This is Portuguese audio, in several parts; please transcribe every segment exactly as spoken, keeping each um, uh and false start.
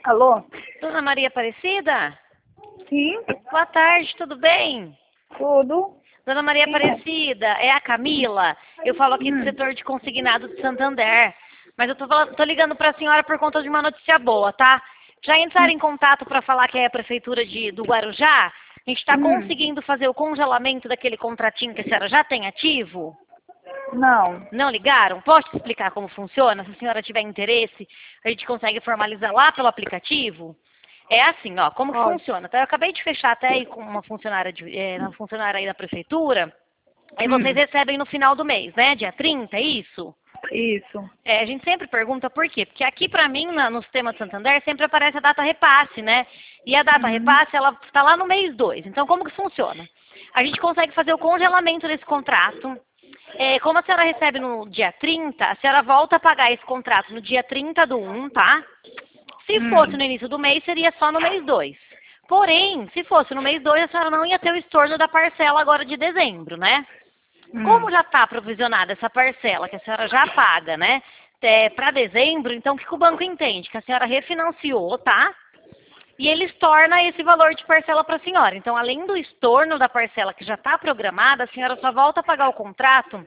Alô? Dona Maria Aparecida? Sim, Boa tarde, tudo bem? tudo. Dona Maria Sim. Aparecida, é a Camila. Eu falo aqui do Hum. setor de consignado de Santander. Mas eu tô, falando- tô ligando para a senhora por conta de uma notícia boa, tá? Já entraram em contato para falar que é a prefeitura de, do Guarujá? A gente está Hum. conseguindo fazer o congelamento daquele contratinho que a senhora já tem ativo? Não. Não ligaram? Posso te explicar como funciona? Se a senhora tiver interesse, a gente consegue formalizar lá pelo aplicativo? É assim, ó, como que Pode. funciona? Tá? Eu acabei de fechar até aí com uma funcionária, de, é, uma funcionária aí da prefeitura. Aí vocês Hum. recebem no final do mês, né? Dia trinta, é isso? Isso. É, a gente sempre pergunta por quê? Porque aqui pra mim, na- no sistema de Santander, sempre aparece a data repasse, né? E a data Uhum. repasse, ela está lá no mês dois. Então, como que funciona? A gente consegue fazer o congelamento desse contrato. É, como a senhora recebe no dia trinta, a senhora volta a pagar esse contrato no dia trinta do um, tá? Se Hum. fosse no início do mês, seria só no mês dois. Porém, se fosse no mês dois, a senhora não ia ter o estorno da parcela agora de dezembro, né? Hum. Como já está provisionada essa parcela, que a senhora já paga, né? É, para dezembro, então o que, que o banco entende? Que a senhora refinanciou, tá? E ele estorna esse valor de parcela para a senhora. Então, além do estorno da parcela que já está programada, a senhora só volta a pagar o contrato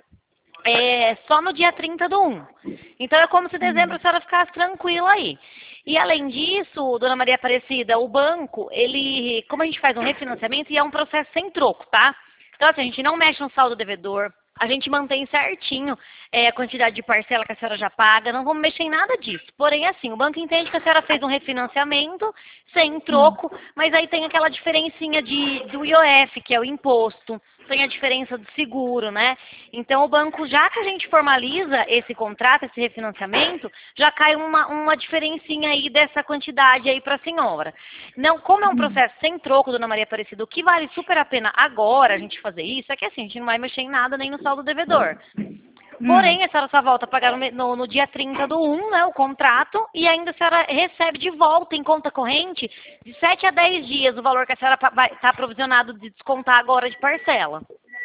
é, só no dia trinta do um. Então, é como se dezembro a senhora ficasse tranquila aí. E, além disso, dona Maria Aparecida, o banco, ele, como a gente faz um refinanciamento, e é um processo sem troco, tá? Então, assim, a gente não mexe no saldo devedor, a gente mantém certinho é, a quantidade de parcela que a senhora já paga, não vamos mexer em nada disso. Porém, assim, o banco entende que a senhora fez um refinanciamento sem troco, mas aí tem aquela diferencinha de, do I O F, que é o imposto, tem a diferença do seguro, né? Então, o banco, já que a gente formaliza esse contrato, esse refinanciamento, já cai uma, uma diferencinha aí dessa quantidade aí para a senhora. Não, como é um processo sem troco, dona Maria Aparecida, o que vale super a pena agora a gente fazer isso é que assim, a gente não vai mexer em nada nem no saldo devedor. Porém, a senhora só volta a pagar no, no, no dia trinta do um, né, o contrato, e ainda a senhora recebe de volta em conta corrente de sete a dez dias o valor que a senhora vai estar provisionado de descontar agora de parcela.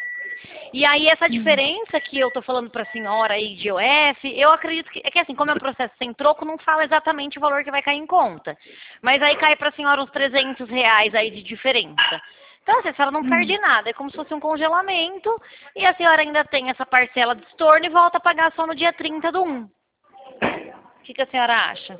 E aí essa diferença que eu tô falando para a senhora aí de I O F, eu acredito que, é que assim, como é um processo sem troco, não fala exatamente o valor que vai cair em conta. Mas aí cai para a senhora uns trezentos reais aí de diferença. Então, assim, a senhora não perde nada, é como se fosse um congelamento, e a senhora ainda tem essa parcela de estorno e volta a pagar só no dia trinta do um. O que, que a senhora acha?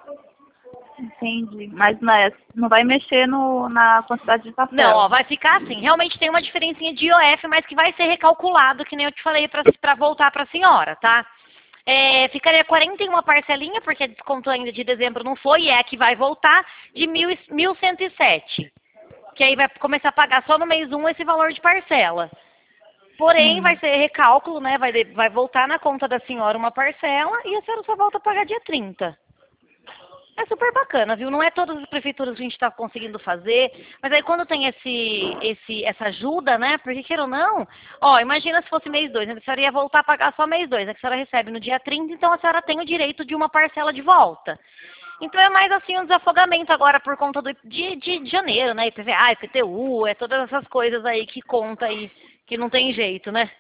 Entendi. Mas não, é, não vai mexer no, na quantidade de parcela. Não, ó, vai ficar assim. Realmente tem uma diferencinha de I O F, mas que vai ser recalculado, que nem eu te falei, para voltar para a senhora, tá? É, ficaria quarenta e uma parcelinha, porque desconto ainda de dezembro não foi, e é a que vai voltar, de mil cento e sete. Que aí vai começar a pagar só no mês um esse valor de parcela. Porém, Hum. vai ser recálculo, né? Vai, de- vai voltar na conta da senhora uma parcela e a senhora só volta a pagar dia trinta. É super bacana, viu? Não é todas as prefeituras que a gente está conseguindo fazer, mas aí quando tem esse, esse, essa ajuda, né? Porque queira ou não, ó, imagina se fosse mês dois, né? A senhora ia voltar a pagar só mês dois, né? Que a senhora recebe no dia trinta, então a senhora tem o direito de uma parcela de volta. Então é mais assim um desafogamento agora por conta do, de, de janeiro, né? I P V A, I P T U, é todas essas coisas aí que conta aí, que não tem jeito, né?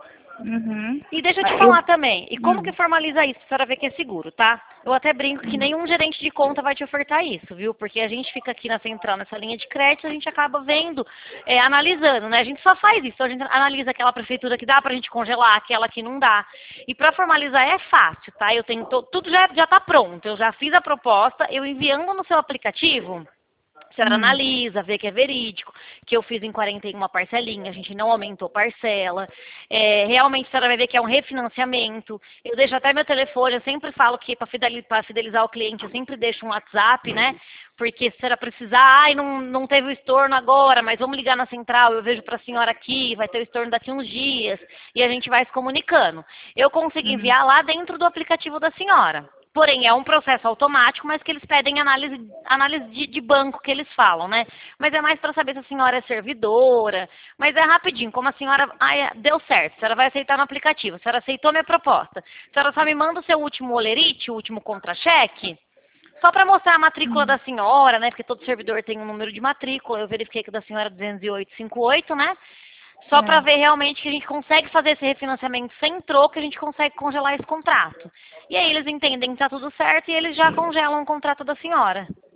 Uhum. E deixa eu te Mas falar eu- também, e como Hum. que formaliza isso? A senhora vê que é seguro, tá? Eu até brinco que nenhum gerente de conta vai te ofertar isso, viu? Porque a gente fica aqui na central, nessa linha de crédito, a gente acaba vendo, é, analisando, né? A gente só faz isso, a gente analisa aquela prefeitura que dá pra gente congelar, aquela que não dá. E pra formalizar é fácil, tá? Eu tenho, to- tudo já, já tá pronto, eu já fiz a proposta, eu enviando no seu aplicativo. A senhora Hum. analisa, vê que é verídico, que eu fiz em quarenta e uma parcelinha, a gente não aumentou parcela. É, realmente a senhora vai ver que é um refinanciamento. Eu deixo até meu telefone, eu sempre falo que para fidelizar, fidelizar o cliente, eu sempre deixo um WhatsApp, né? Porque se a senhora precisar, ai, não, não teve o estorno agora, mas vamos ligar na central, eu vejo para a senhora aqui, vai ter o estorno daqui uns dias, e a gente vai se comunicando. Eu consigo Uhum. enviar lá dentro do aplicativo da senhora. Porém, é um processo automático, mas que eles pedem análise, análise de, de banco que eles falam, né? Mas é mais para saber se a senhora é servidora. Mas é rapidinho, como a senhora ai, deu certo, a senhora vai aceitar no aplicativo, a senhora aceitou minha proposta. A senhora só me manda o seu último olerite, o último contra-cheque, só para mostrar a matrícula da senhora, né? Porque todo servidor tem um número de matrícula. Eu verifiquei que o da senhora é duzentos e oito cinquenta e oito, né? Só É. para ver realmente que a gente consegue fazer esse refinanciamento sem troco, a gente consegue congelar esse contrato. E aí eles entendem que está tudo certo e eles já congelam o contrato da senhora.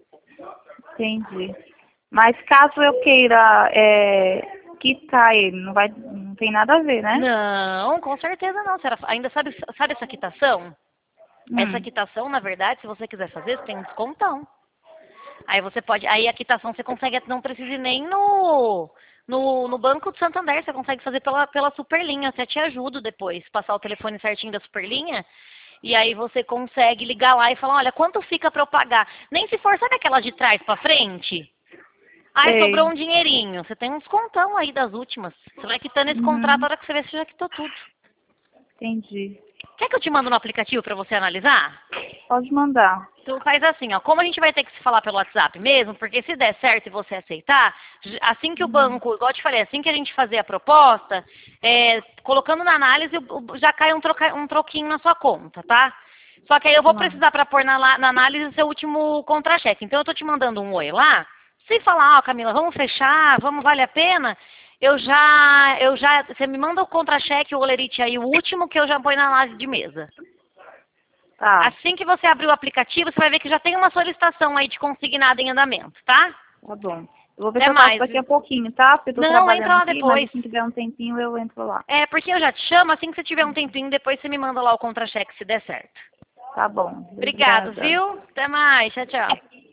Entendi. Mas caso eu queira é, quitar ele, não vai, não tem nada a ver, né? Não, com certeza não. Você era- ainda sabe, sabe essa quitação? Essa Hum, quitação, na verdade, se você quiser fazer, você tem um descontão. Aí você pode, aí a quitação você consegue, não precisa ir nem no, no, no Banco do Santander, você consegue fazer pela, pela Superlinha, até te ajudo depois, passar o telefone certinho da Superlinha, e aí você consegue ligar lá e falar, olha, quanto fica para eu pagar? Nem se for, sabe aquela de trás para frente? Aí sobrou sei. um dinheirinho, você tem um descontão aí das últimas. Você vai quitando esse contrato, a Uhum, hora que você vê, você já quitou tudo. entendi. Quer que eu te mando no aplicativo para você analisar? Pode mandar. Então faz assim, ó, como a gente vai ter que se falar pelo WhatsApp mesmo, porque se der certo e você aceitar, j- assim que o Uhum. banco, igual eu te falei, assim que a gente fazer a proposta, é, colocando na análise, o- o- já cai um, troca- um troquinho na sua conta, tá? Só que aí eu vou Tá. precisar para pôr na, la- na análise o seu último contra-cheque. Então eu tô te mandando um oi lá. Se falar, ó, Camila, vamos fechar, vamos, vale a pena, eu já, eu já, você me manda o contra-cheque, o olerite aí, o último que eu já ponho na análise de mesa. Tá, Assim que você abrir o aplicativo, você vai ver que já tem uma solicitação aí de consignado em andamento, tá? tá bom. Eu vou ver se Até eu faço mais. daqui a pouquinho, tá? Porque eu tô Não, entra trabalhando lá aqui, mas depois. assim que der um tempinho eu entro lá. É, porque eu já te chamo, assim que você tiver um tempinho, depois você me manda lá o contra-cheque se der certo. Tá bom. Obrigado, Obrigada. viu? Até mais. Tchau, tchau.